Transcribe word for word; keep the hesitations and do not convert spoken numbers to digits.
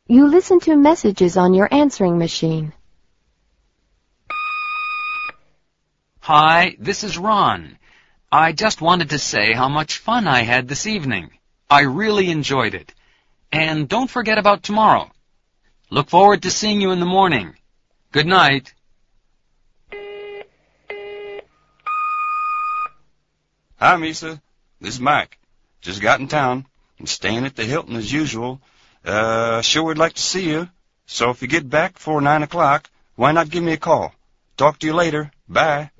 You listen to messages on your answering machine. Hi, this is Ron. I just wanted to say how much fun I had this evening. I really enjoyed it. And don't forget about tomorrow. Look forward to seeing you in the morning. Good night. Hi, Misa. This is Mike. Just got in town and staying at the Hilton as usual. Uh, sure would like to see you. So if you get back before nine o'clock, why not give me a call? Talk to you later. Bye.